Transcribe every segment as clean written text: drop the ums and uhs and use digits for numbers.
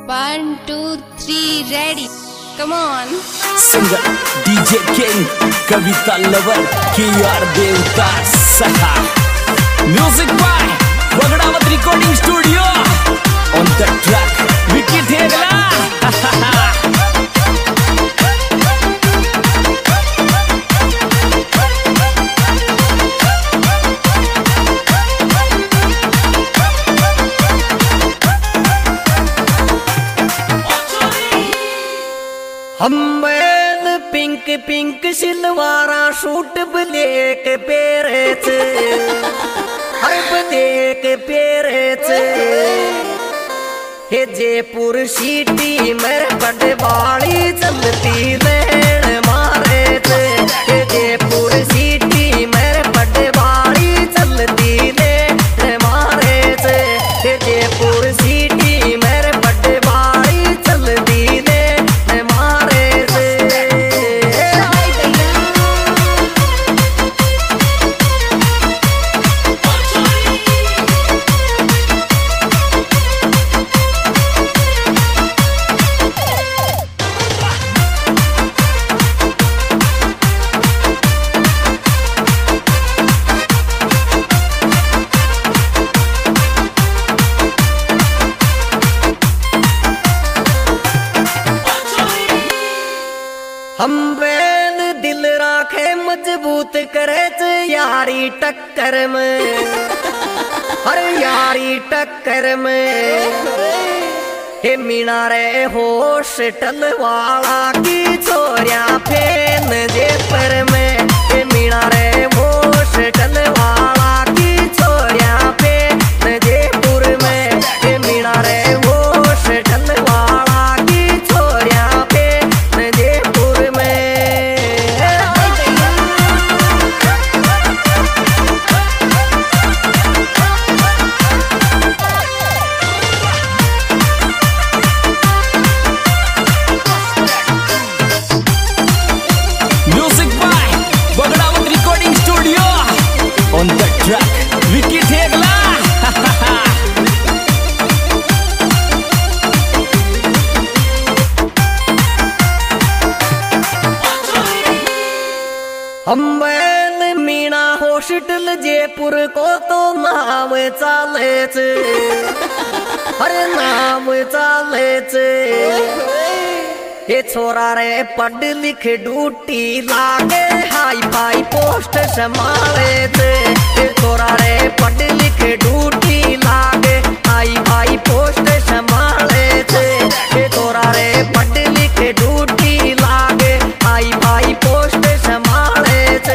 1, 2, 3, ready. Come on. Singer DJ King, Kavita Lover, KR Devta Saha. Music by Bagdawat Recording Studio. On the track, Vicky Thegla. हम्मेल pink pink सिलवारा suit black पेरेच हर black पेरेच हे Jaipur city मेरे बड़े बाड़ी चलती लेन मारे हे जयपुर सिटी मेरे बड़े बाड़ी चलती लेन मारे हे जयपुर सिटी मेरे बड़े बाड़ी चलती हम बैल दिल राखे मजबूत करे यारी टक्कर में हर यारी टक्कर में हे मीना रे होश टलवाला की छोरिया फेन जेपर में हे मीना रे होश टलवाला की छोरिया फेन जयपुर में हे मीना रे होश टलवाला की छोरिया फेन जयपुर में Music by Bagdawat Recording Studio. On the track, Vicky Thegla. हम बैल मीना हॉस्पिटल जयपुर को तो नाम चालेच अरे नाम चालेच ये छोरा रे पढ़ लिख ड्यूटी लागे हाई फाई पोस्ट संभाले ये छोरा रे पढ़ लिख ड्यूटी लागे हाई फाई पोस्ट संभाले ये छोरा रे पढ़ लिख ड्यूटी लागे हाई फाई पोस्ट संभाले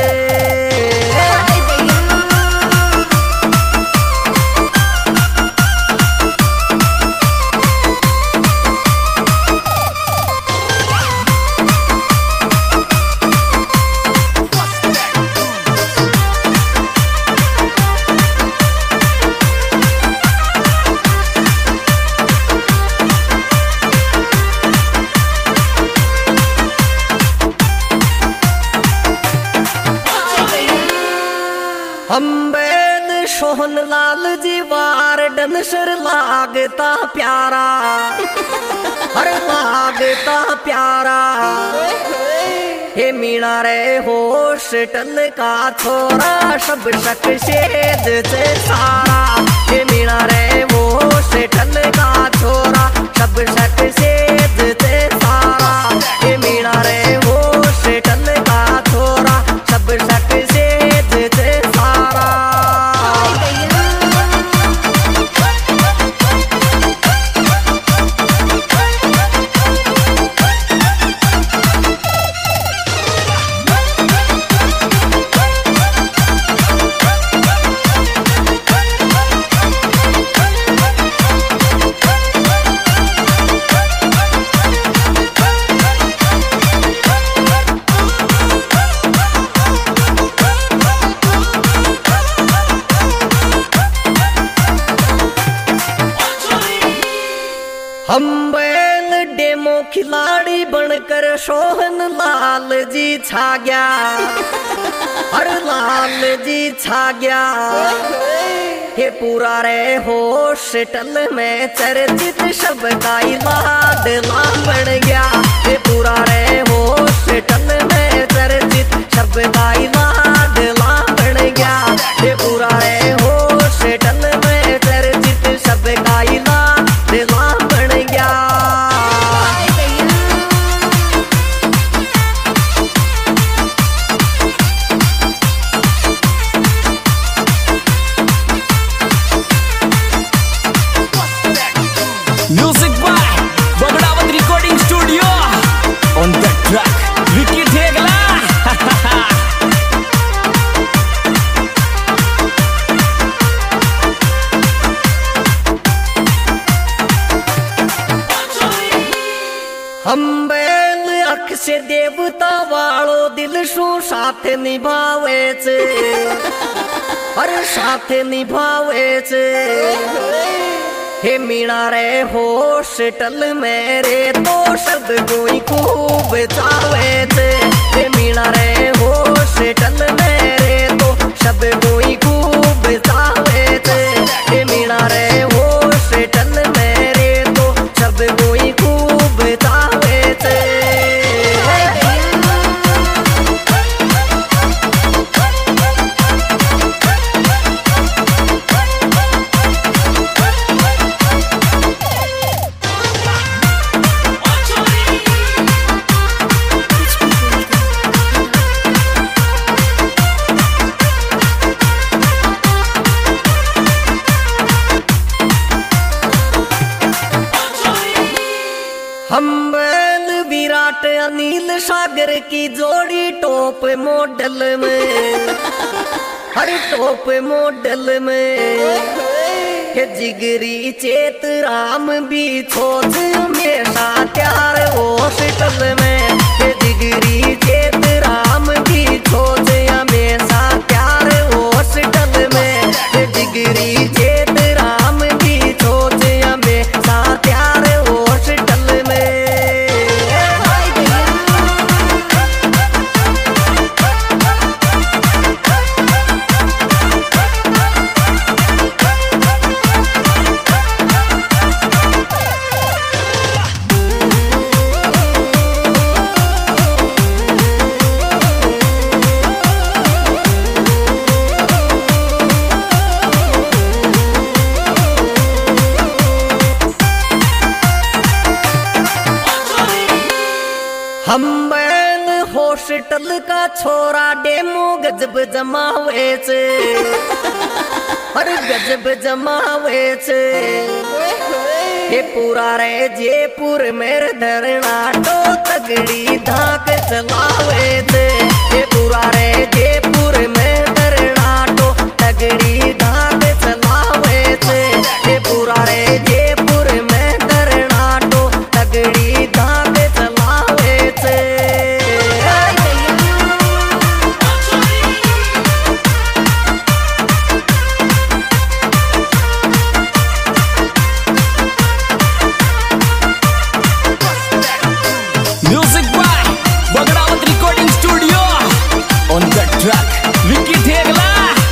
हम बैल सोहन लाल जी वार डनसर लागता प्यारा हर लागता प्यारा हे मीना रे होश टल का छोरा सब शक शेद से सारा हे मीना रे होश टल का छोरा सब शक शेद से सारा हे मीना रे होश टल का छोरा सब शक शेद से सारा हम बैल डेमो खिलाड़ी बनकर सोहन लाल जी छा गया हर लाल जी छा गया हे पूरा रे होश टल में चर्चित सब का इलाज अंबेल अक्षय देवता वालो दिल शू साथ निभावे छे, अरे साथ निभावे छे। हे मीणा रे हॉस्टल मेरे तो शब्द कोई खूब चावे छे। हे मीणा रे हॉस्टल मेरे तो शब्द कोई खूब चावे छे। हे मीणा रे हॉस्टल मेरे तो शब्द कोई खूब चावे छे। अंबेल विराट अनिल सागर की जोड़ी टॉप मॉडल में, हर टॉप मॉडल में। हे जिगरी चेत राम भी सोच हमेशा त्यार हॉस्टल में। हे जिगरी चेत राम भी सोच हमेशा त्यार हॉस्टल में। हे जिगरी चेत राम भी सोच हमेशा त्यार हॉस्टल में। अंबेल हॉस्टल का छोरा डेमो गजब जमावे छे, अरे गजब जमावे छे। ये पूरा रे जयपुर मेरे धरना तो तगड़ी धाक चलावे छे। ये पूरा रे जयपुर में धरना तो तगड़ी धाक चलावे छे। ये पूरा रे जयपुर में धरना तो तगड़ी धाक चलावे छे। Music by Bagrawat Recording Studio. On the track, Vicky Thegla.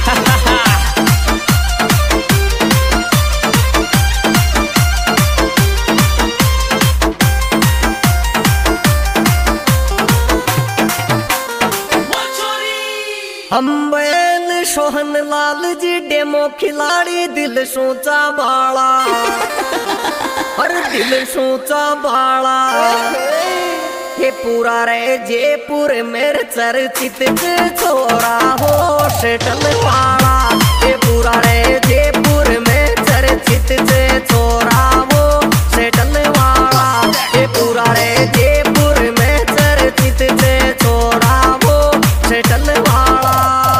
अंबेल Sohan Lal ji डेमो खिलाड़ी दिल सोचा बाला, हर दिल सोचा बाला। ये पूरा रे जयपुर मेरे चर्चित छोरा हॉस्टल वाला। ये पूरा रे जयपुर में चर्चित छोरा हॉस्टल वाला। ये पूरा रे जयपुर में चर्चित छोरा हॉस्टल वाला।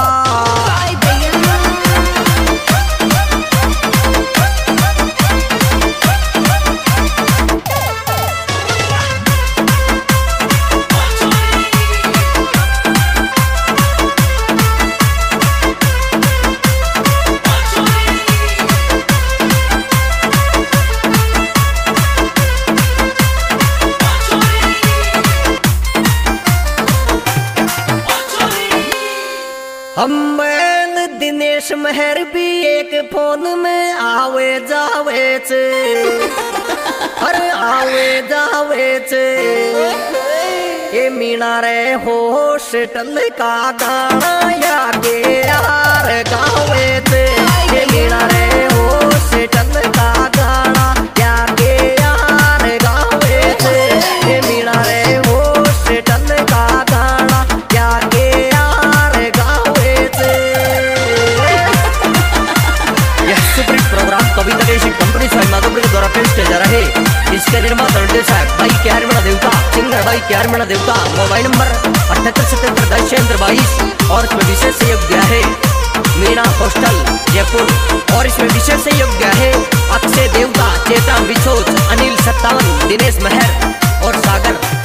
अंबेल दिनेश मेहर भी एक फोन में आवे जावे छे, अरे आवे जावे छे। ये मीणा रे हॉस्टल का गाना यागे यार गावे छे। ये मीणा रे हॉस्टल का गाना यागे यार गावे छे। ये मीणा रे हॉस्टल का गाना यागे यार गावे छे। यह सुपरहिट प्रोग्राम कविता देशी कंपनी स्वयं माधवपुर के द्वारा पेश किया जा रहा है। इसके निर्माता निर्देशक भाई क्यारमणा देवता, सिंगर भाई क्यारमणा देवता। मोबाइल नंबर 78771022 और इसमें विशेष सहयोग दिया है मीणा हॉस्टल जयपुर। और इसमें विशेष सहयोग दिया है अक्षय देवता, चेतन बिछोच, अनिल 57, दिनेश मेहर और सागर